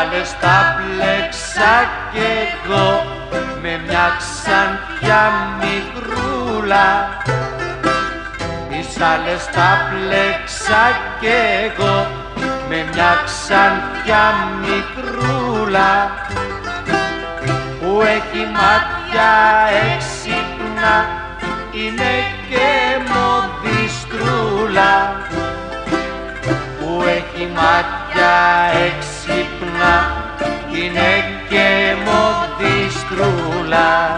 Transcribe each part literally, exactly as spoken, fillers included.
άλλες τα πλέξα κι εγώ με μια Ξαντιά μικρούλα. Τις άλλες τα πλέξα κι εγώ με μια Ξαντιά μικρούλα που έχει μάτια έξυπνα, είναι και μοδιστρούλα, που έχει μάτια έξυπνα, είναι και μοδιστρούλα.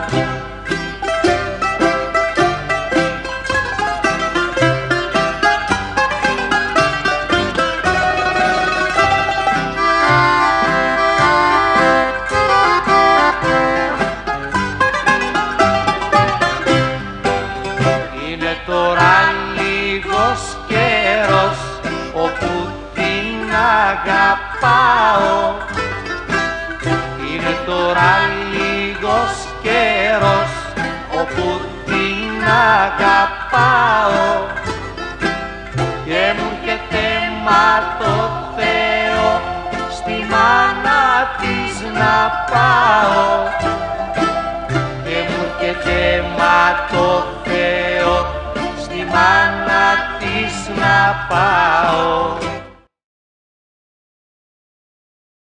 Είναι τώρα λίγος καιρός όπου την αγαπάω. Είναι τώρα λίγος καιρός όπου την αγαπάω και μου έρχεται μα το Θεό στη μάνα της να πάω, και μου έρχεται μα το Θεό στη μάνα της να πάω.